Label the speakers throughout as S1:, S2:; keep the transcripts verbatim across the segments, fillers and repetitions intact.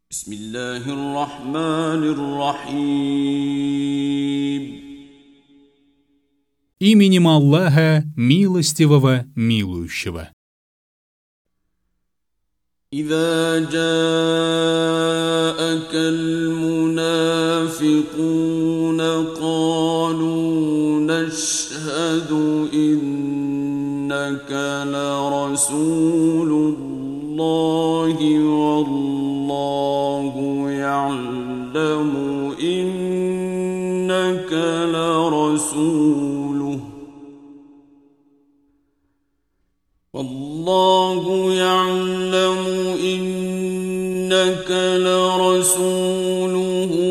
S1: بسم الله الرحمن الرحيم.
S2: Именем Аллаха, милостивого, милующего.
S1: إذا جاءك المنافقون قالوا نشهد إنك لرسول الله والله يعلم إنك لرسوله والله يعلم إنك لرسوله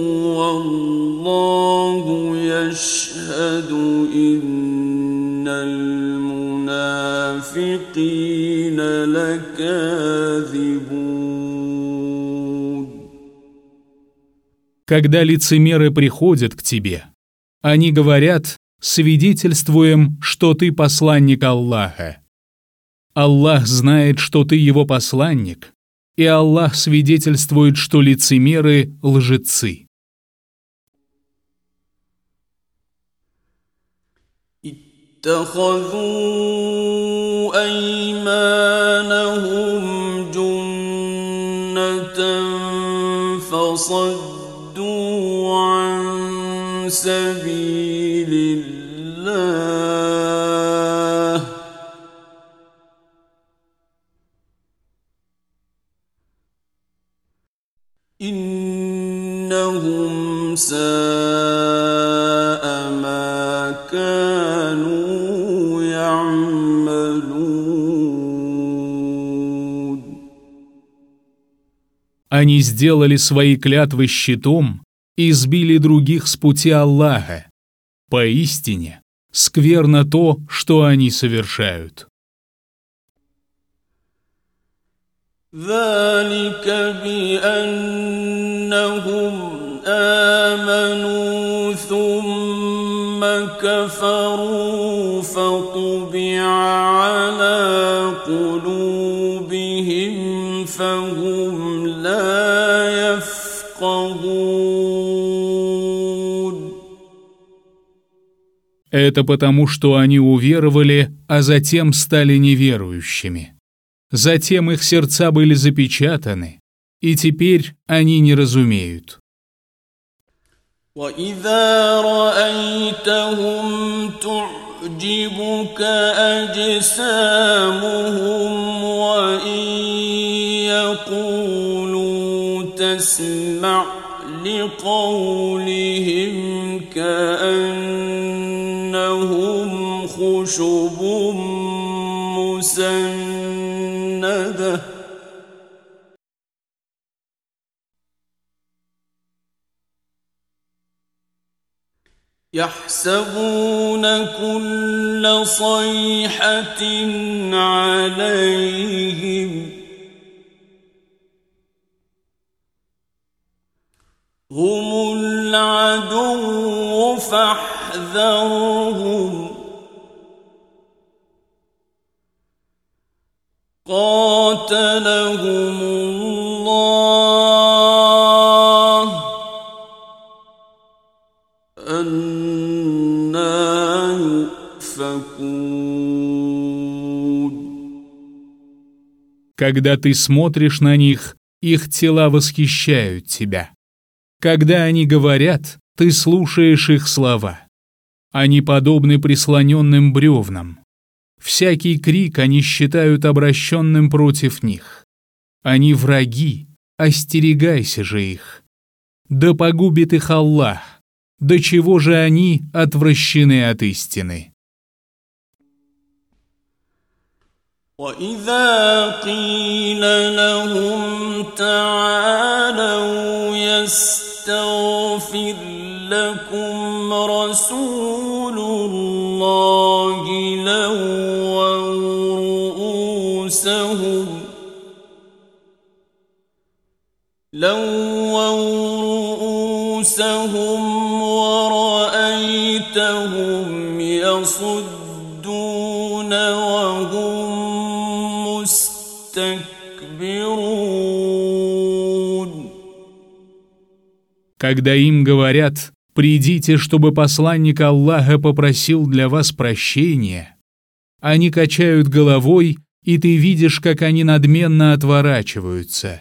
S1: والله يشهد إن المنافقين لكاذبون.
S2: Когда лицемеры приходят к тебе, они говорят: свидетельствуем, что ты посланник Аллаха. Аллах знает, что ты его посланник, и Аллах свидетельствует, что лицемеры – лжецы.
S1: اتخذوا أيمانهم جنة فصدوا عن سبيل الله إنهم ساء ما كانوا يعملون.
S2: Они сделали свои клятвы щитом и сбили других с пути Аллаха. Поистине, скверно то, что они совершают.
S1: ذلك بأنهم آمنوا ثم كفروا فطبع على قلوبهم فهم لا يفقهون.
S2: Это потому, что они уверовали, а затем стали неверующими. Затем их сердца были запечатаны, и теперь они не разумеют.
S1: وَإِذَا رَأَيْتَهُمْ تُعْجِبُكَ أَجْسَامُهُمْ وَإِنْ يَقُولُوا تَسْمَعْ لِقَوْلِهِمْ كَأَنَّهُمْ خُشُبٌ مسندة يحسبون كل صيحة عليهم هم العدو فاحذرهم قاتلهم الله أنى يؤفكون.
S2: Когда ты смотришь на них, их тела восхищают тебя. Когда они говорят, ты слушаешь их слова. Они подобны прислоненным бревнам. Всякий крик они считают обращенным против них. Они враги, остерегайся же их. Да погубит их Аллах, до чего же они отвращены от истины.
S1: وَإِذَا قِيلَ لَهُمْ تَعَالَوْا يَسْتَغْفِرْ لَكُمْ رَسُولُ اللَّهِ لَوَّوْا رُؤُوسَهُمْ وَرَأَيْتَهُمْ يَصُدُّونَ وَهُمْ مُسْتَكْبِرُونَ.
S2: Когда им говорят: «Придите, чтобы посланник Аллаха попросил для вас прощения», они качают головой, и ты видишь, как они надменно отворачиваются.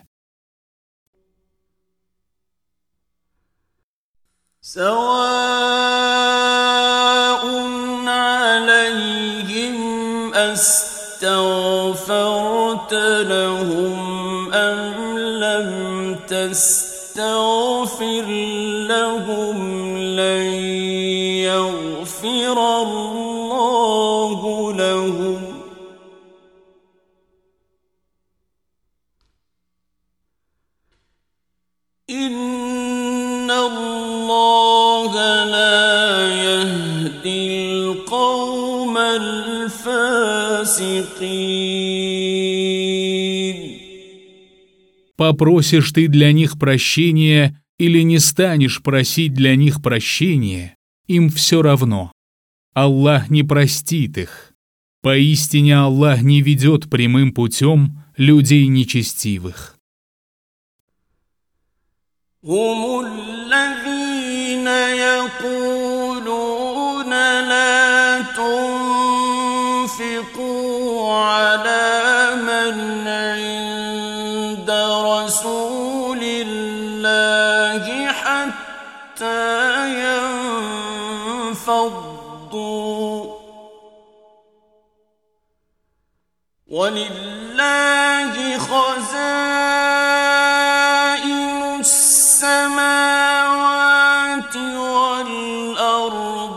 S1: سواء عليهم أستغفرت لهم أم لم تستغفر لهم لن يغفر الله لهم إن الله لا يهدي القوم الفاسقين.
S2: Попросишь ты для них прощения или не станешь просить для них прощения, им все равно. Аллах не простит их. Поистине Аллах не ведет прямым путем людей нечестивых.
S1: هم الذين يقولون لا تنفقوا على من عند رسول الله حتى ينفضوا ولله خزائن السماوات والأرض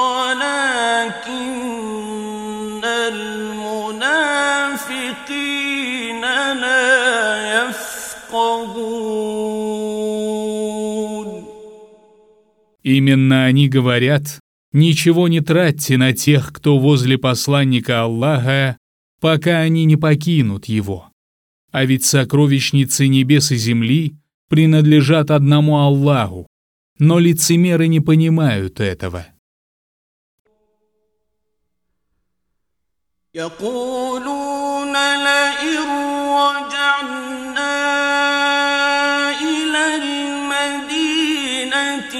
S1: ولكن المنافقين لا يفقهون.
S2: Именно они говорят: «Ничего не тратьте на тех, кто возле посланника Аллаха, пока они не покинут его. А ведь сокровищницы небес и земли принадлежат одному Аллаху, но лицемеры не понимают этого».
S1: يقولون لئن رجعنا إلى المدينة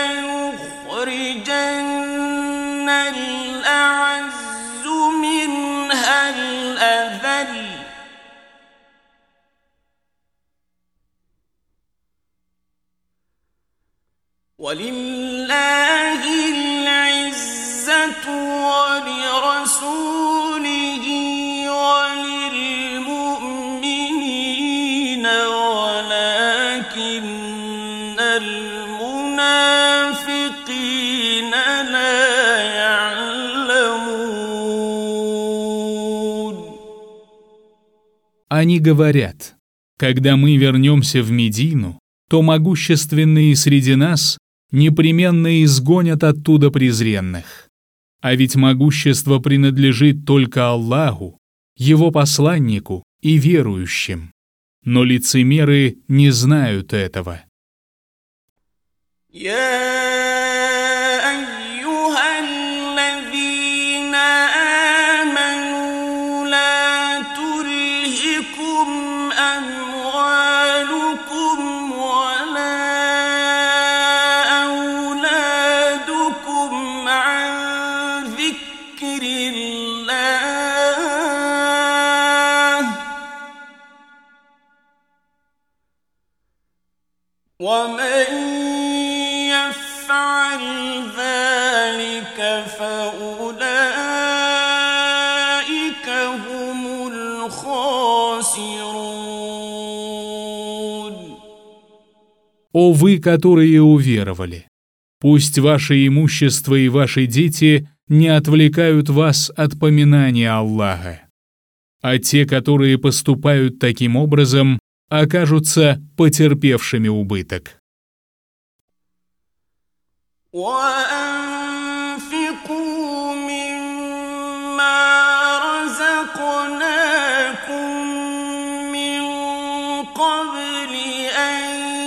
S1: ليخرجن الأعز منها الأذل ولله العزة ولرسوله وللمؤمنين ولكن المنافقين لا يعلمون.
S2: Они говорят: «Когда мы вернемся в Медину, то могущественные среди нас непременно изгонят оттуда презренных. А ведь могущество принадлежит только Аллаху, Его посланнику и верующим. Но лицемеры не знают этого».
S1: ومن يفعل ذلك فأولئك هم الخاسرون.
S2: «О вы, которые уверовали! Пусть ваше имущество и ваши дети не отвлекают вас от поминания Аллаха. А те, которые поступают таким образом, окажутся потерпевшими убыток».
S1: وأنفقوا مما رزقناكم من قبل أن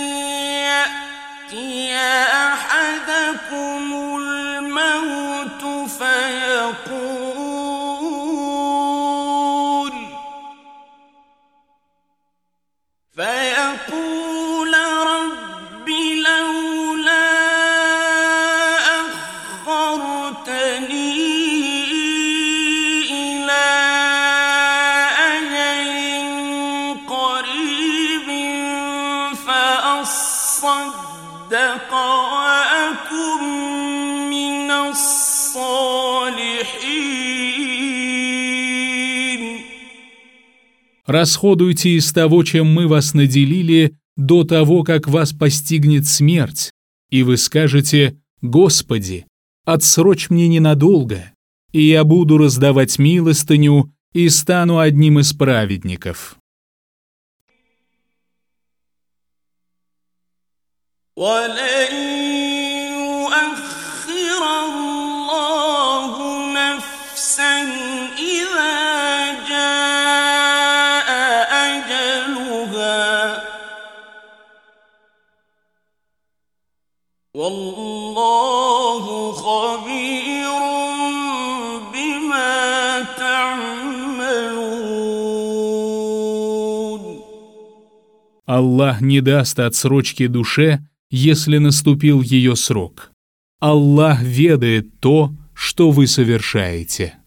S1: يأتي أحدكم الموت فيقول فيقول رب لو فأصدق وأكن من الصالحين.
S2: Расходуйте из того, чем мы вас наделили, до того, как вас постигнет смерть, и вы скажете: «Господи, отсрочь мне ненадолго, и я буду раздавать милостыню и стану одним из праведников».
S1: وَلَن يُؤَخِّرَ اللَّهُ نَفْسًا إِذَا جَاءَ أَجَلُهَا وَاللَّهُ خَبِيرٌ بِمَا تَعْمَلُونَ.
S2: Аллах не даст отсрочки душе, если наступил ее срок. Аллах ведает то, что вы совершаете.